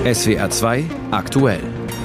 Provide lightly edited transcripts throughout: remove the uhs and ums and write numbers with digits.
SWR 2 aktuell.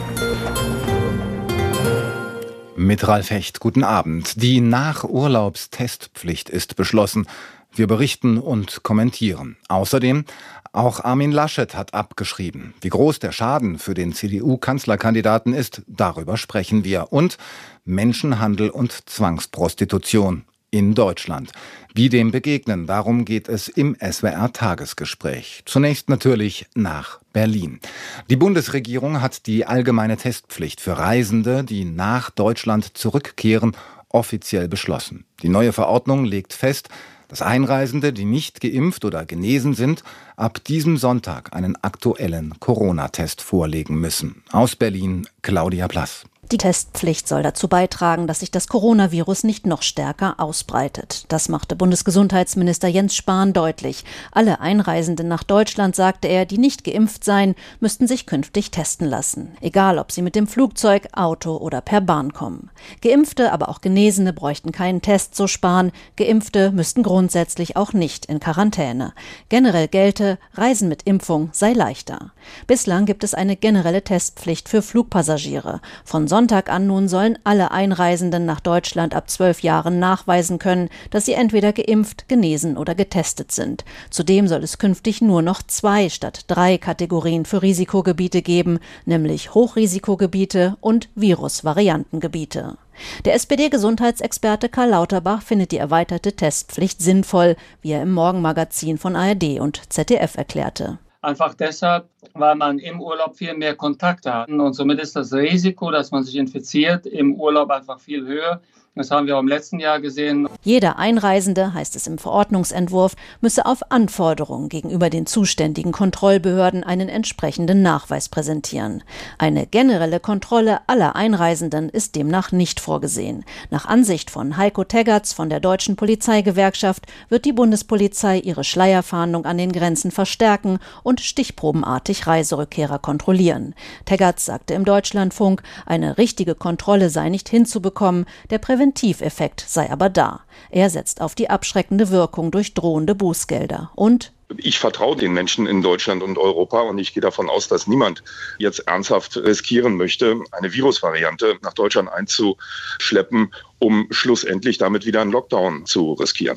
Mit Ralf Hecht, guten Abend. Die Nachurlaubstestpflicht ist beschlossen. Wir berichten und kommentieren. Außerdem, auch Armin Laschet hat abgeschrieben. Wie groß der Schaden für den CDU-Kanzlerkandidaten ist, darüber sprechen wir. Und Menschenhandel und Zwangsprostitution in Deutschland. Wie dem begegnen, darum geht es im SWR-Tagesgespräch. Zunächst natürlich nach Berlin. Die Bundesregierung hat die allgemeine Testpflicht für Reisende, die nach Deutschland zurückkehren, offiziell beschlossen. Die neue Verordnung legt fest, dass Einreisende, die nicht geimpft oder genesen sind, ab diesem Sonntag einen aktuellen Corona-Test vorlegen müssen. Aus Berlin, Claudia Plass. Die Testpflicht soll dazu beitragen, dass sich das Coronavirus nicht noch stärker ausbreitet. Das machte Bundesgesundheitsminister Jens Spahn deutlich. Alle Einreisenden nach Deutschland, sagte er, die nicht geimpft seien, müssten sich künftig testen lassen. Egal, ob sie mit dem Flugzeug, Auto oder per Bahn kommen. Geimpfte, aber auch Genesene bräuchten keinen Test, so Spahn. Geimpfte müssten grundsätzlich auch nicht in Quarantäne. Generell gelte, Reisen mit Impfung sei leichter. Bislang gibt es eine generelle Testpflicht für Flugpassagiere. Von Sonntag an nun sollen alle Einreisenden nach Deutschland ab 12 Jahren nachweisen können, dass sie entweder geimpft, genesen oder getestet sind. Zudem soll es künftig nur noch 2 statt 3 Kategorien für Risikogebiete geben, nämlich Hochrisikogebiete und Virusvariantengebiete. Der SPD-Gesundheitsexperte Karl Lauterbach findet die erweiterte Testpflicht sinnvoll, wie er im Morgenmagazin von ARD und ZDF erklärte. Einfach deshalb, weil man im Urlaub viel mehr Kontakte hat. Und somit ist das Risiko, dass man sich infiziert, im Urlaub einfach viel höher. Das haben wir auch im letzten Jahr gesehen. Jeder Einreisende, heißt es im Verordnungsentwurf, müsse auf Anforderung gegenüber den zuständigen Kontrollbehörden einen entsprechenden Nachweis präsentieren. Eine generelle Kontrolle aller Einreisenden ist demnach nicht vorgesehen. Nach Ansicht von Heiko Teggerts von der Deutschen Polizeigewerkschaft wird die Bundespolizei ihre Schleierfahndung an den Grenzen verstärken und stichprobenartig Reiserückkehrer kontrollieren. Teggerts sagte im Deutschlandfunk, eine richtige Kontrolle sei nicht hinzubekommen, der Präventiveffekt sei aber da. Er setzt auf die abschreckende Wirkung durch drohende Bußgelder. Und ich vertraue den Menschen in Deutschland und Europa und ich gehe davon aus, dass niemand jetzt ernsthaft riskieren möchte, eine Virusvariante nach Deutschland einzuschleppen, um schlussendlich damit wieder einen Lockdown zu riskieren.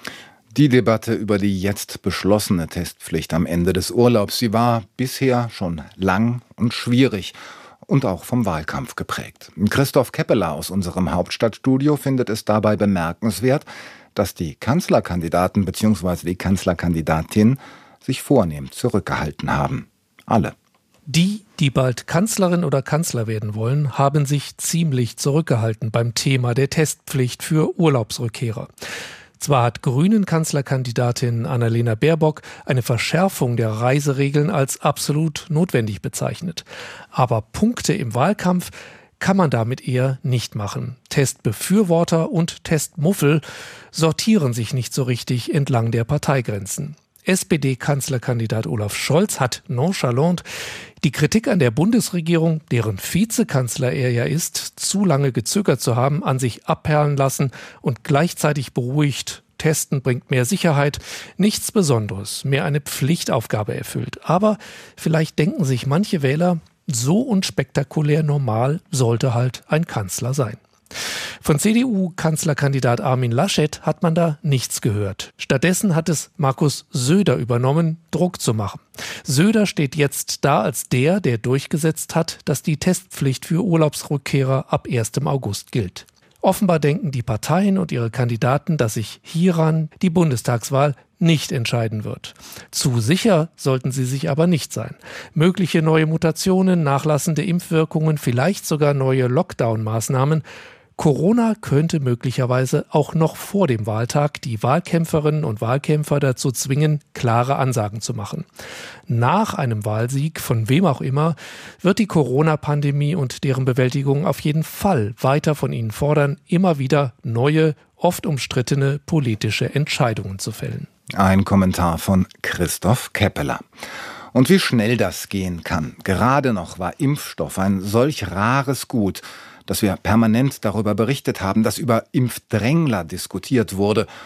Die Debatte über die jetzt beschlossene Testpflicht am Ende des Urlaubs, sie war bisher schon lang und schwierig und auch vom Wahlkampf geprägt. Christoph Keppeler aus unserem Hauptstadtstudio findet es dabei bemerkenswert, dass die Kanzlerkandidaten bzw. die Kanzlerkandidatin sich vornehm zurückgehalten haben. Alle. Die bald Kanzlerin oder Kanzler werden wollen, haben sich ziemlich zurückgehalten beim Thema der Testpflicht für Urlaubsrückkehrer. Zwar hat Grünen-Kanzlerkandidatin Annalena Baerbock eine Verschärfung der Reiseregeln als absolut notwendig bezeichnet. Aber Punkte im Wahlkampf kann man damit eher nicht machen. Testbefürworter und Testmuffel sortieren sich nicht so richtig entlang der Parteigrenzen. SPD-Kanzlerkandidat Olaf Scholz hat nonchalant die Kritik an der Bundesregierung, deren Vizekanzler er ja ist, zu lange gezögert zu haben, an sich abperlen lassen und gleichzeitig beruhigt, Testen bringt mehr Sicherheit, nichts Besonderes, mehr eine Pflichtaufgabe erfüllt. Aber vielleicht denken sich manche Wähler, so unspektakulär normal sollte halt ein Kanzler sein. Von CDU-Kanzlerkandidat Armin Laschet hat man da nichts gehört. Stattdessen hat es Markus Söder übernommen, Druck zu machen. Söder steht jetzt da als der durchgesetzt hat, dass die Testpflicht für Urlaubsrückkehrer ab 1. August gilt. Offenbar denken die Parteien und ihre Kandidaten, dass sich hieran die Bundestagswahl nicht entscheiden wird. Zu sicher sollten sie sich aber nicht sein. Mögliche neue Mutationen, nachlassende Impfwirkungen, vielleicht sogar neue Lockdown-Maßnahmen. Corona könnte möglicherweise auch noch vor dem Wahltag die Wahlkämpferinnen und Wahlkämpfer dazu zwingen, klare Ansagen zu machen. Nach einem Wahlsieg, von wem auch immer, wird die Corona-Pandemie und deren Bewältigung auf jeden Fall weiter von ihnen fordern, immer wieder neue, oft umstrittene politische Entscheidungen zu fällen. Ein Kommentar von Christoph Keppeler. Und wie schnell das gehen kann. Gerade noch war Impfstoff ein solch rares Gut, dass wir permanent darüber berichtet haben, dass über Impfdrängler diskutiert wurde.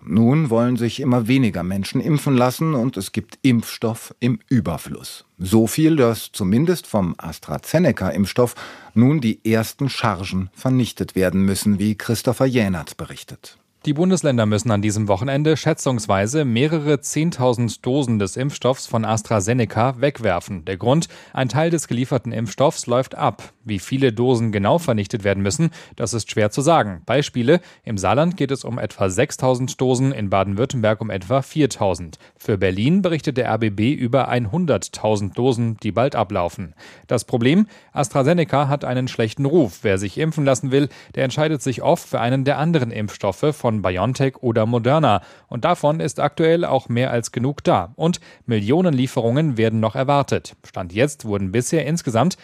Nun wollen sich immer weniger Menschen impfen lassen und es gibt Impfstoff im Überfluss. So viel, dass zumindest vom AstraZeneca-Impfstoff nun die ersten Chargen vernichtet werden müssen, wie Christopher Jähnert berichtet. Die Bundesländer müssen an diesem Wochenende schätzungsweise mehrere 10.000 Dosen des Impfstoffs von AstraZeneca wegwerfen. Der Grund: ein Teil des gelieferten Impfstoffs läuft ab. Wie viele Dosen genau vernichtet werden müssen, das ist schwer zu sagen. Beispiele: Im Saarland geht es um etwa 6.000 Dosen, in Baden-Württemberg um etwa 4.000. Für Berlin berichtet der RBB über 100.000 Dosen, die bald ablaufen. Das Problem: AstraZeneca hat einen schlechten Ruf. Wer sich impfen lassen will, der entscheidet sich oft für einen der anderen Impfstoffe von BioNTech oder Moderna. Und davon ist aktuell auch mehr als genug da. Und Millionenlieferungen werden noch erwartet. Stand jetzt wurden bisher insgesamt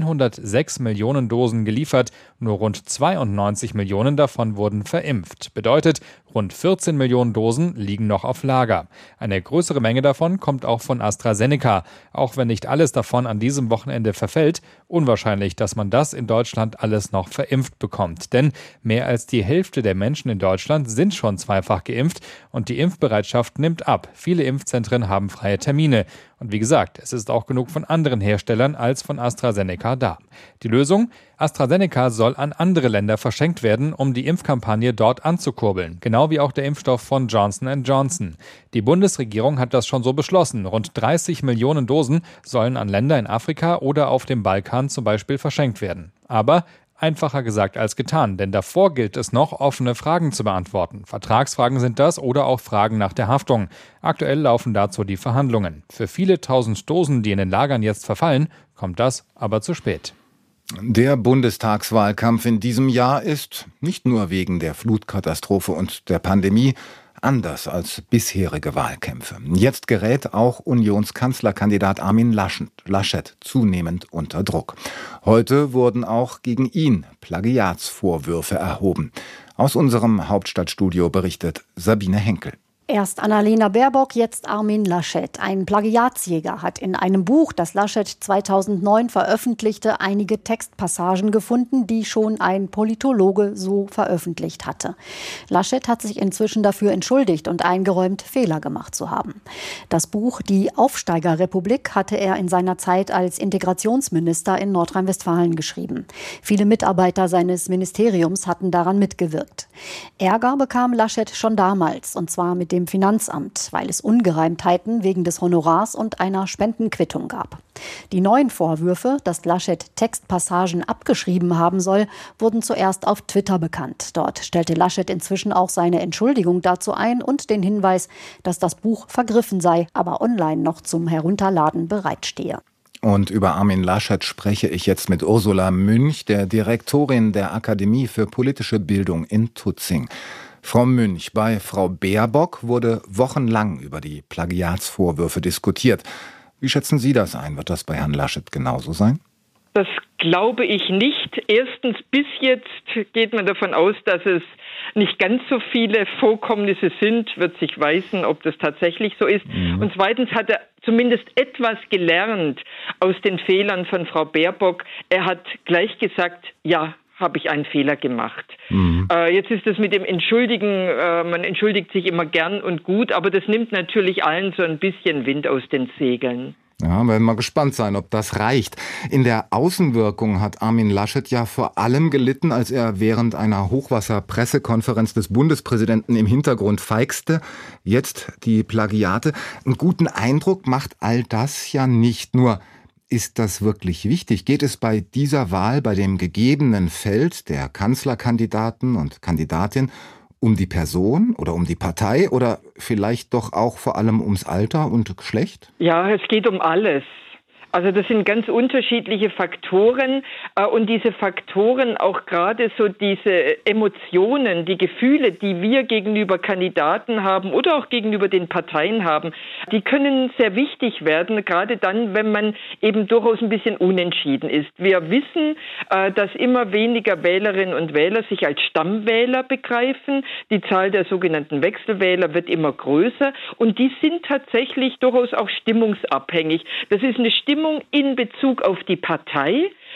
106 Millionen Dosen geliefert. Nur rund 92 Millionen davon wurden verimpft. Bedeutet, rund 14 Millionen Dosen liegen noch auf Lager. Eine größere Menge davon kommt auch von AstraZeneca. Auch wenn nicht alles davon an diesem Wochenende verfällt, unwahrscheinlich, dass man das in Deutschland alles noch verimpft bekommt. Denn mehr als die Hälfte der Menschen in Deutschland sind schon zweifach geimpft und die Impfbereitschaft nimmt ab. Viele Impfzentren haben freie Termine. Und wie gesagt, es ist auch genug von anderen Herstellern als von AstraZeneca da. Die Lösung? AstraZeneca soll an andere Länder verschenkt werden, um die Impfkampagne dort anzukurbeln. Genau wie auch der Impfstoff von Johnson & Johnson. Die Bundesregierung hat das schon so beschlossen. Rund 30 Millionen Dosen sollen an Länder in Afrika oder auf dem Balkan zum Beispiel verschenkt werden. Aber einfacher gesagt als getan, denn davor gilt es noch, offene Fragen zu beantworten. Vertragsfragen sind das oder auch Fragen nach der Haftung. Aktuell laufen dazu die Verhandlungen. Für viele tausend Dosen, die in den Lagern jetzt verfallen, kommt das aber zu spät. Der Bundestagswahlkampf in diesem Jahr ist nicht nur wegen der Flutkatastrophe und der Pandemie anders als bisherige Wahlkämpfe. Jetzt gerät auch Unionskanzlerkandidat Armin Laschet zunehmend unter Druck. Heute wurden auch gegen ihn Plagiatsvorwürfe erhoben. Aus unserem Hauptstadtstudio berichtet Sabine Henkel. Erst Annalena Baerbock, jetzt Armin Laschet. Ein Plagiatsjäger hat in einem Buch, das Laschet 2009 veröffentlichte, einige Textpassagen gefunden, die schon ein Politologe so veröffentlicht hatte. Laschet hat sich inzwischen dafür entschuldigt und eingeräumt, Fehler gemacht zu haben. Das Buch Die Aufsteigerrepublik hatte er in seiner Zeit als Integrationsminister in Nordrhein-Westfalen geschrieben. Viele Mitarbeiter seines Ministeriums hatten daran mitgewirkt. Ärger bekam Laschet schon damals, und zwar mit dem Finanzamt, weil es Ungereimtheiten wegen des Honorars und einer Spendenquittung gab. Die neuen Vorwürfe, dass Laschet Textpassagen abgeschrieben haben soll, wurden zuerst auf Twitter bekannt. Dort stellte Laschet inzwischen auch seine Entschuldigung dazu ein und den Hinweis, dass das Buch vergriffen sei, aber online noch zum Herunterladen bereitstehe. Und über Armin Laschet spreche ich jetzt mit Ursula Münch, der Direktorin der Akademie für politische Bildung in Tutzing. Frau Münch, bei Frau Baerbock wurde wochenlang über die Plagiatsvorwürfe diskutiert. Wie schätzen Sie das ein? Wird das bei Herrn Laschet genauso sein? Das glaube ich nicht. Erstens, bis jetzt geht man davon aus, dass es nicht ganz so viele Vorkommnisse sind, wird sich weisen, ob das tatsächlich so ist. Und zweitens hat er zumindest etwas gelernt aus den Fehlern von Frau Baerbock. Er hat gleich gesagt, ja, habe ich einen Fehler gemacht. Jetzt ist es mit dem Entschuldigen, man entschuldigt sich immer gern und gut, aber das nimmt natürlich allen so ein bisschen Wind aus den Segeln. Ja, wir werden mal gespannt sein, ob das reicht. In der Außenwirkung hat Armin Laschet ja vor allem gelitten, als er während einer Hochwasserpressekonferenz des Bundespräsidenten im Hintergrund feixte. Jetzt die Plagiate. Einen guten Eindruck macht all das ja nicht. Nur, ist das wirklich wichtig? Geht es bei dieser Wahl, bei dem gegebenen Feld der Kanzlerkandidaten und Kandidatin um die Person oder um die Partei oder vielleicht doch auch vor allem ums Alter und Geschlecht? Ja, es geht um alles. Also das sind ganz unterschiedliche Faktoren und diese Faktoren, auch gerade so diese Emotionen, die Gefühle, die wir gegenüber Kandidaten haben oder auch gegenüber den Parteien haben, die können sehr wichtig werden, gerade dann, wenn man eben durchaus ein bisschen unentschieden ist. Wir wissen, dass immer weniger Wählerinnen und Wähler sich als Stammwähler begreifen. Die Zahl der sogenannten Wechselwähler wird immer größer und die sind tatsächlich durchaus auch stimmungsabhängig. Das ist eine Stimmung in Bezug auf die Partei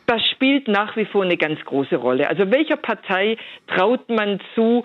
Das spielt nach wie vor eine ganz große Rolle. Also welcher Partei traut man zu,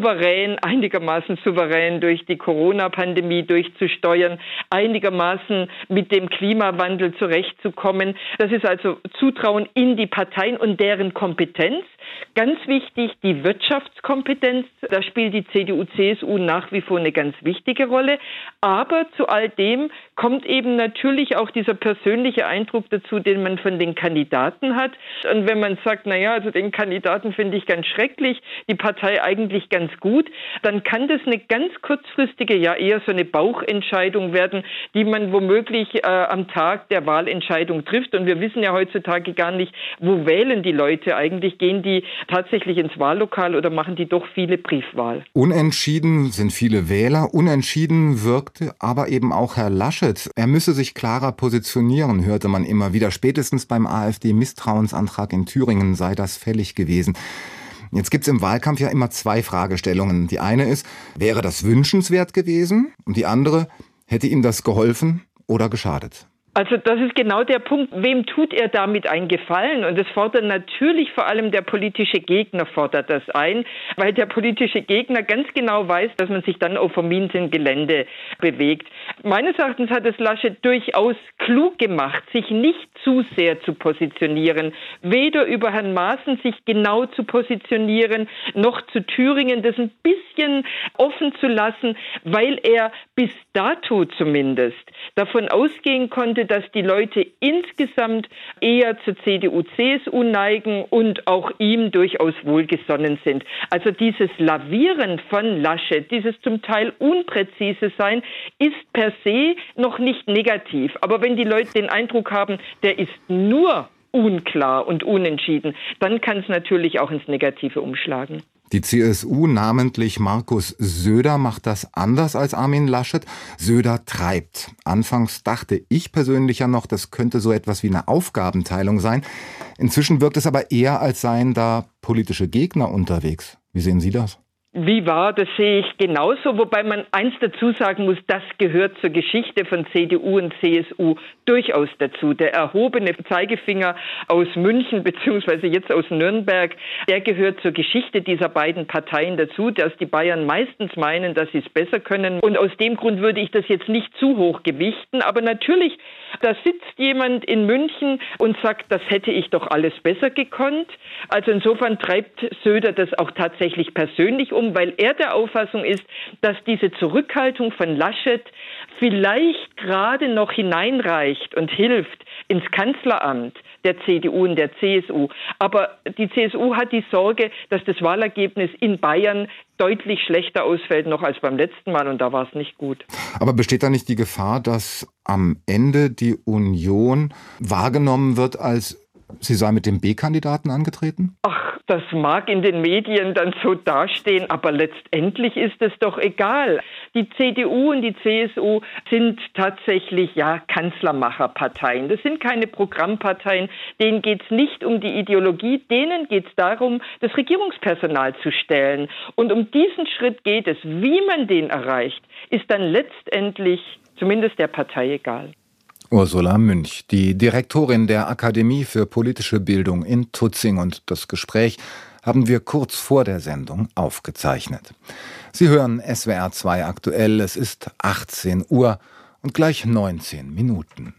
einigermaßen souverän durch die Corona-Pandemie durchzusteuern, einigermaßen mit dem Klimawandel zurechtzukommen? Das ist also Zutrauen in die Parteien und deren Kompetenz. Ganz wichtig, die Wirtschaftskompetenz. Da spielt die CDU, CSU nach wie vor eine ganz wichtige Rolle. Aber zu all dem kommt eben natürlich auch dieser persönliche Eindruck dazu, den man von den Kandidaten hat. Und wenn man sagt, also den Kandidaten finde ich ganz schrecklich, die Partei eigentlich ganz gut, dann kann das eine ganz kurzfristige, eher so eine Bauchentscheidung werden, die man womöglich am Tag der Wahlentscheidung trifft. Und wir wissen ja heutzutage gar nicht, wo wählen die Leute eigentlich? Gehen die tatsächlich ins Wahllokal oder machen die doch viele Briefwahl? Unentschieden sind viele Wähler. Unentschieden wirkte aber eben auch Herr Laschet. Er müsse sich klarer positionieren, hörte man immer wieder. Spätestens beim AfD-Misstrauensantrag in Thüringen sei das fällig gewesen. Jetzt gibt's im Wahlkampf ja immer zwei Fragestellungen. Die eine ist, wäre das wünschenswert gewesen? Und die andere, hätte ihm das geholfen oder geschadet? Also das ist genau der Punkt, wem tut er damit einen Gefallen? Und das fordert natürlich vor allem der politische Gegner fordert das ein, weil der politische Gegner ganz genau weiß, dass man sich dann auf verminten Gelände bewegt. Meines Erachtens hat es Laschet durchaus klug gemacht, sich nicht zu sehr zu positionieren, weder über Herrn Maaßen sich genau zu positionieren, noch zu Thüringen das ein bisschen offen zu lassen, weil er bis dato zumindest davon ausgehen konnte, dass die Leute insgesamt eher zur CDU, CSU neigen und auch ihm durchaus wohlgesonnen sind. Also dieses Lavieren von Laschet, dieses zum Teil unpräzise Sein, ist per se noch nicht negativ. Aber wenn die Leute den Eindruck haben, der ist nur unklar und unentschieden, dann kann es natürlich auch ins Negative umschlagen. Die CSU, namentlich Markus Söder, macht das anders als Armin Laschet. Söder treibt. Anfangs dachte ich persönlich ja noch, das könnte so etwas wie eine Aufgabenteilung sein. Inzwischen wirkt es aber eher, als seien da politische Gegner unterwegs. Wie sehen Sie das? Wie wahr, das sehe ich genauso, wobei man eins dazu sagen muss, das gehört zur Geschichte von CDU und CSU durchaus dazu. Der erhobene Zeigefinger aus München beziehungsweise jetzt aus Nürnberg, der gehört zur Geschichte dieser beiden Parteien dazu, dass die Bayern meistens meinen, dass sie es besser können. Und aus dem Grund würde ich das jetzt nicht zu hoch gewichten, aber natürlich, da sitzt jemand in München und sagt, das hätte ich doch alles besser gekonnt. Also insofern treibt Söder das auch tatsächlich persönlich um, weil er der Auffassung ist, dass diese Zurückhaltung von Laschet vielleicht gerade noch hineinreicht und hilft ins Kanzleramt der CDU und der CSU. Aber die CSU hat die Sorge, dass das Wahlergebnis in Bayern deutlich schlechter ausfällt noch als beim letzten Mal und da war es nicht gut. Aber besteht da nicht die Gefahr, dass am Ende die Union wahrgenommen wird, als sie sei mit dem B-Kandidaten angetreten? Ach, das mag in den Medien dann so dastehen, aber letztendlich ist es doch egal. Die CDU und die CSU sind tatsächlich Kanzlermacherparteien. Das sind keine Programmparteien. Denen geht es nicht um die Ideologie, denen geht es darum, das Regierungspersonal zu stellen. Und um diesen Schritt geht es. Wie man den erreicht, ist dann letztendlich zumindest der Partei egal. Ursula Münch, die Direktorin der Akademie für politische Bildung in Tutzing, und das Gespräch haben wir kurz vor der Sendung aufgezeichnet. Sie hören SWR 2 aktuell, es ist 18 Uhr und gleich 19 Minuten.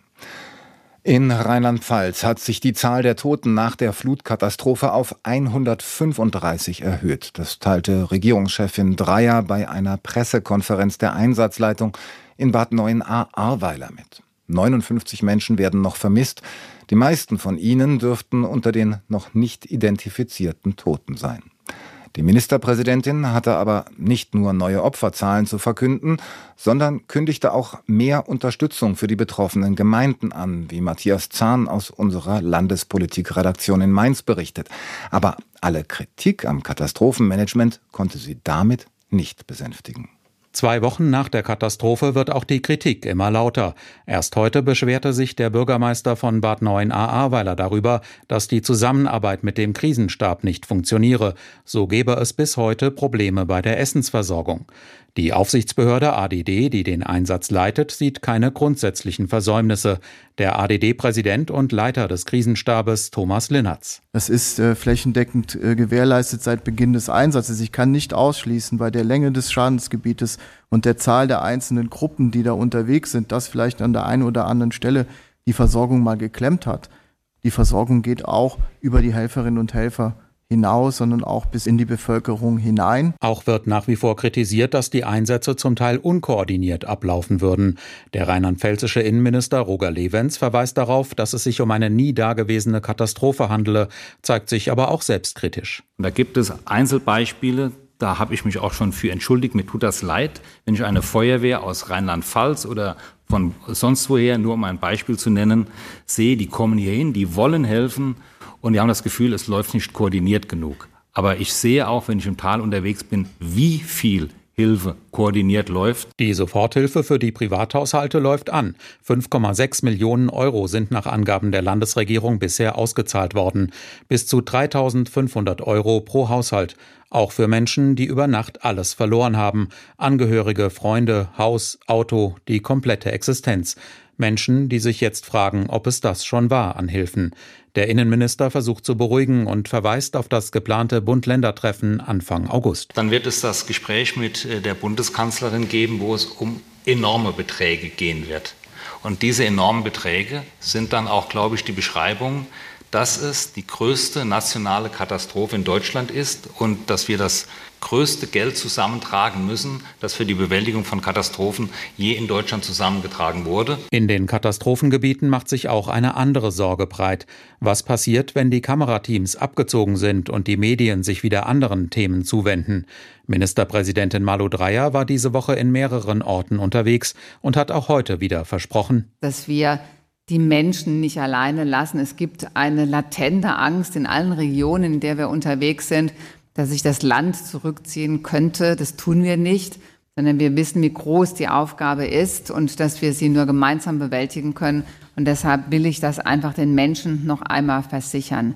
In Rheinland-Pfalz hat sich die Zahl der Toten nach der Flutkatastrophe auf 135 erhöht. Das teilte Regierungschefin Dreyer bei einer Pressekonferenz der Einsatzleitung in Bad Neuenahr-Ahrweiler mit. 59 Menschen werden noch vermisst. Die meisten von ihnen dürften unter den noch nicht identifizierten Toten sein. Die Ministerpräsidentin hatte aber nicht nur neue Opferzahlen zu verkünden, sondern kündigte auch mehr Unterstützung für die betroffenen Gemeinden an, wie Matthias Zahn aus unserer Landespolitikredaktion in Mainz berichtet. Aber alle Kritik am Katastrophenmanagement konnte sie damit nicht besänftigen. 2 Wochen nach der Katastrophe wird auch die Kritik immer lauter. Erst heute beschwerte sich der Bürgermeister von Bad Neuenahr-Ahrweiler darüber, dass die Zusammenarbeit mit dem Krisenstab nicht funktioniere. So gebe es bis heute Probleme bei der Essensversorgung. Die Aufsichtsbehörde ADD, die den Einsatz leitet, sieht keine grundsätzlichen Versäumnisse. Der ADD-Präsident und Leiter des Krisenstabes Thomas Linnertz. Das ist flächendeckend gewährleistet seit Beginn des Einsatzes. Ich kann nicht ausschließen, bei der Länge des Schadensgebietes und der Zahl der einzelnen Gruppen, die da unterwegs sind, dass vielleicht an der einen oder anderen Stelle die Versorgung mal geklemmt hat. Die Versorgung geht auch über die Helferinnen und Helfer hinaus, sondern auch bis in die Bevölkerung hinein. Auch wird nach wie vor kritisiert, dass die Einsätze zum Teil unkoordiniert ablaufen würden. Der rheinland-pfälzische Innenminister Roger Lewens verweist darauf, dass es sich um eine nie dagewesene Katastrophe handele, zeigt sich aber auch selbstkritisch. Da gibt es Einzelbeispiele, da habe ich mich auch schon für entschuldigt. Mir tut das leid, wenn ich eine Feuerwehr aus Rheinland-Pfalz oder von sonst woher, nur um ein Beispiel zu nennen, sehe, die kommen hier hin, die wollen helfen. Und wir haben das Gefühl, es läuft nicht koordiniert genug. Aber ich sehe auch, wenn ich im Tal unterwegs bin, wie viel Hilfe koordiniert läuft. Die Soforthilfe für die Privathaushalte läuft an. 5,6 Millionen Euro sind nach Angaben der Landesregierung bisher ausgezahlt worden. Bis zu 3.500 Euro pro Haushalt. Auch für Menschen, die über Nacht alles verloren haben. Angehörige, Freunde, Haus, Auto, die komplette Existenz. Menschen, die sich jetzt fragen, ob es das schon war an Hilfen. Der Innenminister versucht zu beruhigen und verweist auf das geplante Bund-Länder-Treffen Anfang August. Dann wird es das Gespräch mit der Bundeskanzlerin geben, wo es um enorme Beträge gehen wird. Und diese enormen Beträge sind dann auch, glaube ich, die Beschreibung, dass es die größte nationale Katastrophe in Deutschland ist und dass wir das größte Geld zusammentragen müssen, das für die Bewältigung von Katastrophen je in Deutschland zusammengetragen wurde. In den Katastrophengebieten macht sich auch eine andere Sorge breit. Was passiert, wenn die Kamerateams abgezogen sind und die Medien sich wieder anderen Themen zuwenden? Ministerpräsidentin Malu Dreyer war diese Woche in mehreren Orten unterwegs und hat auch heute wieder versprochen, dass wir die Menschen nicht alleine lassen. Es gibt eine latente Angst in allen Regionen, in der wir unterwegs sind, dass sich das Land zurückziehen könnte. Das tun wir nicht, sondern wir wissen, wie groß die Aufgabe ist und dass wir sie nur gemeinsam bewältigen können. Und deshalb will ich das einfach den Menschen noch einmal versichern.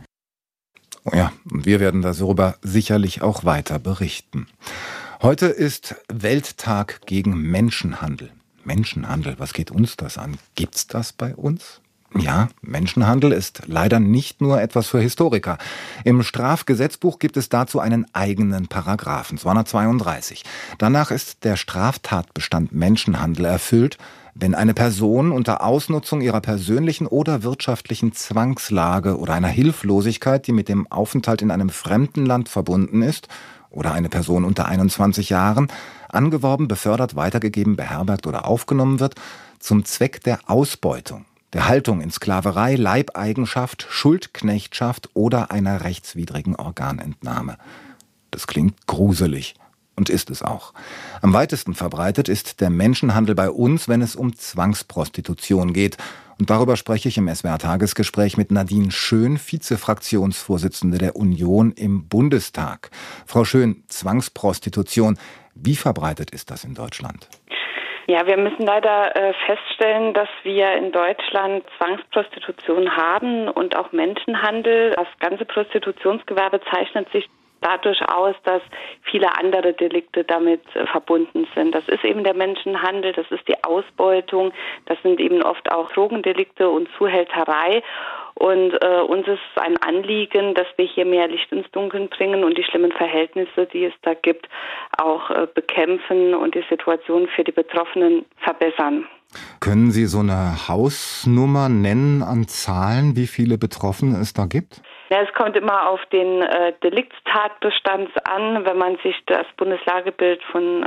Oh ja, und wir werden darüber sicherlich auch weiter berichten. Heute ist Welttag gegen Menschenhandel. Menschenhandel, was geht uns das an? Gibt's das bei uns? Ja, Menschenhandel ist leider nicht nur etwas für Historiker. Im Strafgesetzbuch gibt es dazu einen eigenen Paragraphen, 232. Danach ist der Straftatbestand Menschenhandel erfüllt, wenn eine Person unter Ausnutzung ihrer persönlichen oder wirtschaftlichen Zwangslage oder einer Hilflosigkeit, die mit dem Aufenthalt in einem fremden Land verbunden ist, oder eine Person unter 21 Jahren, angeworben, befördert, weitergegeben, beherbergt oder aufgenommen wird, zum Zweck der Ausbeutung, der Haltung in Sklaverei, Leibeigenschaft, Schuldknechtschaft oder einer rechtswidrigen Organentnahme. Das klingt gruselig und ist es auch. Am weitesten verbreitet ist der Menschenhandel bei uns, wenn es um Zwangsprostitution geht. Und darüber spreche ich im SWR-Tagesgespräch mit Nadine Schön, Vizefraktionsvorsitzende der Union im Bundestag. Frau Schön, Zwangsprostitution, wie verbreitet ist das in Deutschland? Ja, wir müssen leider feststellen, dass wir in Deutschland Zwangsprostitution haben und auch Menschenhandel. Das ganze Prostitutionsgewerbe zeichnet sich dadurch aus, dass viele andere Delikte damit verbunden sind. Das ist eben der Menschenhandel, das ist die Ausbeutung, das sind eben oft auch Drogendelikte und Zuhälterei. Und uns ist ein Anliegen, dass wir hier mehr Licht ins Dunkeln bringen und die schlimmen Verhältnisse, die es da gibt, auch bekämpfen und die Situation für die Betroffenen verbessern. Können Sie so eine Hausnummer nennen an Zahlen, wie viele Betroffene es da gibt? Ja, es kommt immer auf den Delikttatbestand an. Wenn man sich das Bundeslagebild von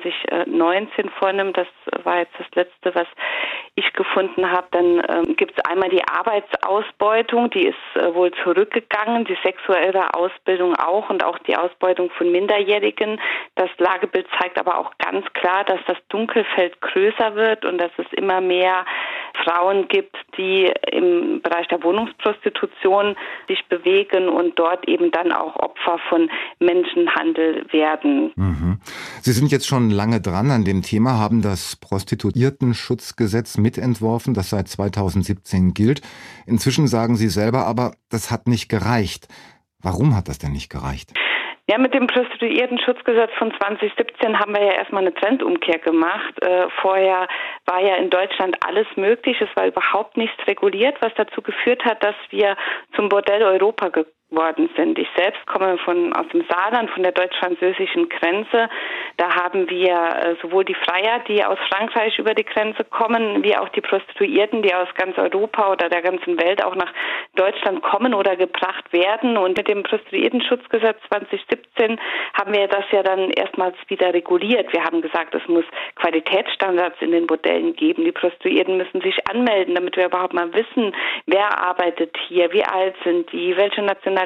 2019 vornimmt, das war jetzt das letzte, was ich gefunden habe, dann gibt es einmal die Arbeitsausbeutung, die ist wohl zurückgegangen, die sexuelle Ausbildung auch und auch die Ausbeutung von Minderjährigen. Das Lagebild zeigt aber auch ganz klar, dass das Dunkelfeld größer wird und dass es immer mehr Frauen gibt, die im Bereich der Wohnungsprostitution sich bewegen und dort eben dann auch Opfer von Menschenhandel werden. Mhm. Sie sind jetzt schon lange dran an dem Thema, haben das Prostituiertenschutzgesetz mitentworfen, das seit 2017 gilt. Inzwischen sagen Sie selber aber, das hat nicht gereicht. Warum hat das denn nicht gereicht? Ja, mit dem Prostituiertenschutzgesetz von 2017 haben wir ja erstmal eine Trendumkehr gemacht. Vorher war ja in Deutschland alles möglich. Es war überhaupt nichts reguliert, was dazu geführt hat, dass wir zum Bordell Europa geworden sind. Ich selbst komme aus dem Saarland, von der deutsch-französischen Grenze. Da haben wir sowohl die Freier, die aus Frankreich über die Grenze kommen, wie auch die Prostituierten, die aus ganz Europa oder der ganzen Welt auch nach Deutschland kommen oder gebracht werden. Und mit dem Prostituiertenschutzgesetz 2017 haben wir das ja dann erstmals wieder reguliert. Wir haben gesagt, es muss Qualitätsstandards in den Bordellen geben. Die Prostituierten müssen sich anmelden, damit wir überhaupt mal wissen, wer arbeitet hier, wie alt sind die, welche Nationalitäten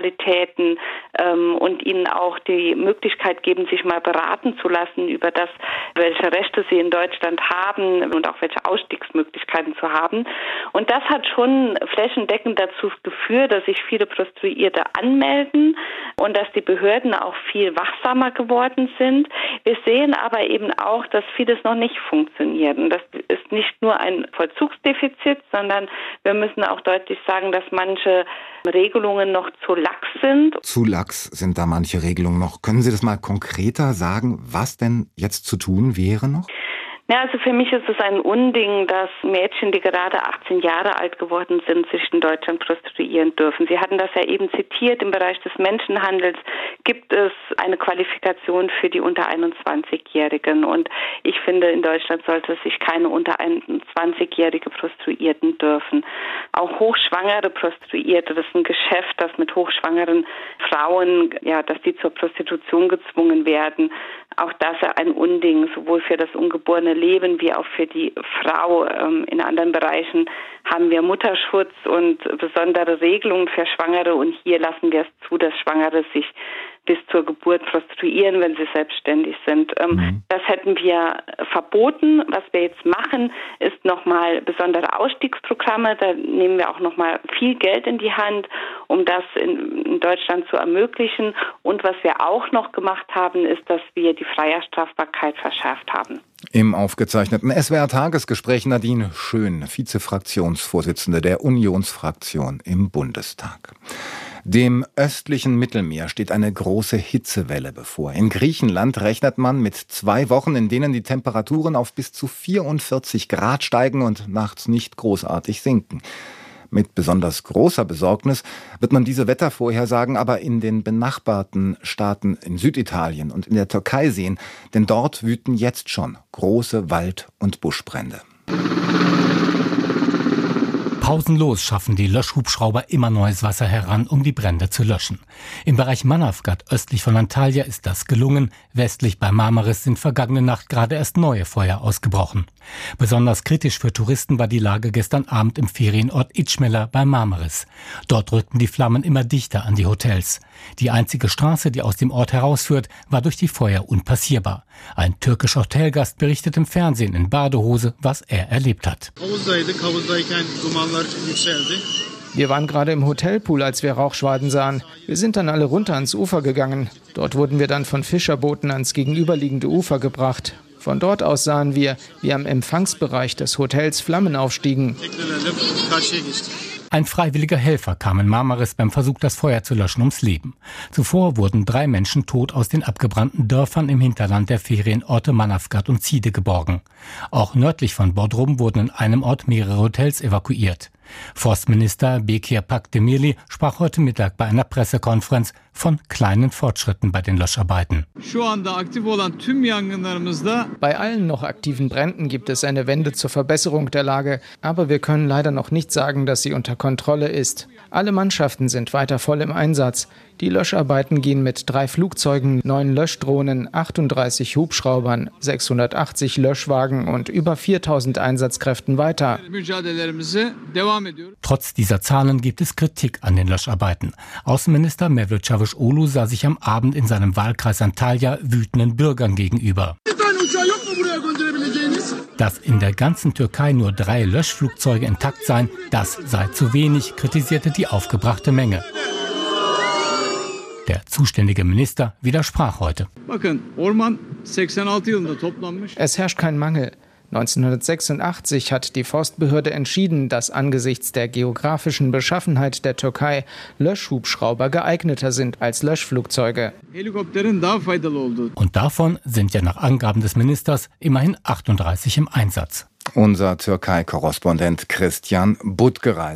und ihnen auch die Möglichkeit geben, sich mal beraten zu lassen über das, welche Rechte sie in Deutschland haben und auch welche Ausstiegsmöglichkeiten zu haben. Und das hat schon flächendeckend dazu geführt, dass sich viele Prostituierte anmelden und dass die Behörden auch viel wachsamer geworden sind. Wir sehen aber eben auch, dass vieles noch nicht funktioniert. Und das ist nicht nur ein Vollzugsdefizit, sondern wir müssen auch deutlich sagen, dass manche Regelungen noch zu lax sind. Zu lax sind da manche Regelungen noch. Können Sie das mal konkreter sagen, was denn jetzt zu tun wäre noch? Ja, also für mich ist es ein Unding, dass Mädchen, die gerade 18 Jahre alt geworden sind, sich in Deutschland prostituieren dürfen. Sie hatten das ja eben zitiert, im Bereich des Menschenhandels gibt es eine Qualifikation für die unter 21-Jährigen. Und ich finde, in Deutschland sollte sich keine unter 21-Jährige prostituierten dürfen. Auch hochschwangere Prostituierte, das ist ein Geschäft, das mit hochschwangeren Frauen, ja, dass die zur Prostitution gezwungen werden. Auch das ist ein Unding, sowohl für das ungeborene Leben wie auch für die Frau. In anderen Bereichen haben wir Mutterschutz und besondere Regelungen für Schwangere. Und hier lassen wir es zu, dass Schwangere sich bis zur Geburt prostituieren, wenn sie selbstständig sind. Das hätten wir verboten. Was wir jetzt machen, ist nochmal besondere Ausstiegsprogramme. Da nehmen wir auch nochmal viel Geld in die Hand, um das in Deutschland zu ermöglichen. Und was wir auch noch gemacht haben, ist, dass wir die Freierstrafbarkeit verschärft haben. Im aufgezeichneten SWR-Tagesgespräch Nadine Schön, Vizefraktionsvorsitzende der Unionsfraktion im Bundestag. Dem östlichen Mittelmeer steht eine große Hitzewelle bevor. In Griechenland rechnet man mit 2 Wochen, in denen die Temperaturen auf bis zu 44 Grad steigen und nachts nicht großartig sinken. Mit besonders großer Besorgnis wird man diese Wettervorhersagen aber in den benachbarten Staaten in Süditalien und in der Türkei sehen, denn dort wüten jetzt schon große Wald- und Buschbrände. Pausenlos schaffen die Löschhubschrauber immer neues Wasser heran, um die Brände zu löschen. Im Bereich Manavgat östlich von Antalya ist das gelungen. Westlich bei Marmaris sind vergangene Nacht gerade erst neue Feuer ausgebrochen. Besonders kritisch für Touristen war die Lage gestern Abend im Ferienort İçmeler bei Marmaris. Dort rückten die Flammen immer dichter an die Hotels. Die einzige Straße, die aus dem Ort herausführt, war durch die Feuer unpassierbar. Ein türkischer Hotelgast berichtet im Fernsehen in Badehose, was er erlebt hat. Wir waren gerade im Hotelpool, als wir Rauchschwaden sahen. Wir sind dann alle runter ans Ufer gegangen. Dort wurden wir dann von Fischerbooten ans gegenüberliegende Ufer gebracht. Von dort aus sahen wir, wie am Empfangsbereich des Hotels Flammen aufstiegen. Ein freiwilliger Helfer kam in Marmaris beim Versuch, das Feuer zu löschen, ums Leben. Zuvor wurden 3 Menschen tot aus den abgebrannten Dörfern im Hinterland der Ferienorte Manavgat und Zide geborgen. Auch nördlich von Bodrum wurden in einem Ort mehrere Hotels evakuiert. Forstminister Bekir Pakdemirli sprach heute Mittag bei einer Pressekonferenz von kleinen Fortschritten bei den Löscharbeiten. Bei allen noch aktiven Bränden gibt es eine Wende zur Verbesserung der Lage, aber wir können leider noch nicht sagen, dass sie unter Kontrolle ist. Alle Mannschaften sind weiter voll im Einsatz. Die Löscharbeiten gehen mit 3 Flugzeugen, 9 Löschdrohnen, 38 Hubschraubern, 680 Löschwagen und über 4000 Einsatzkräften weiter. Trotz dieser Zahlen gibt es Kritik an den Löscharbeiten. Außenminister Mevlut Çavuşoğlu sah sich am Abend in seinem Wahlkreis Antalya wütenden Bürgern gegenüber. Dass in der ganzen Türkei nur 3 Löschflugzeuge intakt seien, das sei zu wenig, kritisierte die aufgebrachte Menge. Der zuständige Minister widersprach heute. Es herrscht kein Mangel. 1986 hat die Forstbehörde entschieden, dass angesichts der geografischen Beschaffenheit der Türkei Löschhubschrauber geeigneter sind als Löschflugzeuge. Und davon sind ja nach Angaben des Ministers immerhin 38 im Einsatz. Unser Türkei-Korrespondent Christian Budgereit.